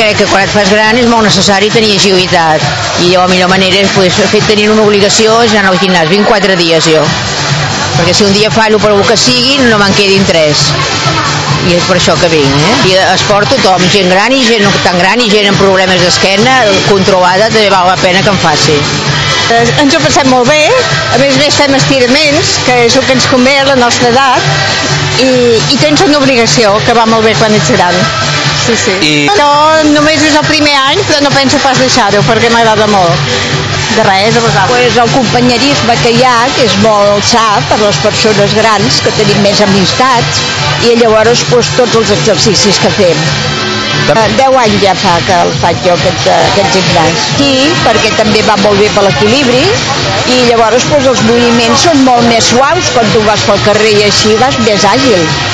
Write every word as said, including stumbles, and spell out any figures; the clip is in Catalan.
crec que quan et fas gran és molt necessari tenir agilitat, i la millor manera és, pues, fet tenir una obligació és anar al gimnàs. Vinc quatre dies jo, perquè si un dia fallo per el que sigui no me'n quedin tres, i és per això que vinc, eh? I esport tothom, gent gran i gent no tan gran, i gent amb problemes d'esquena controlada, també val la pena que en faci. Ens ho passem molt bé, a més a més fem estiraments, que és el que ens convé a la nostra edat, i, i tens una obligació, que va molt bé quan ets gran. Sí, sí. I... No, només és el primer any, però no penso pas deixar-ho, perquè m'agrada molt. De res, a vosaltres. Pues el companyerisme que hi ha, que és molt sa per les persones grans, que tenim més amistats, i llavors pues, tots els exercicis que fem. Deu anys ja fa que el faig jo, aquest, aquest gimnàs. Sí, perquè també va molt bé per l'equilibri, i llavors pues, els moviments són molt més suaus quan tu vas pel carrer i així vas més àgil.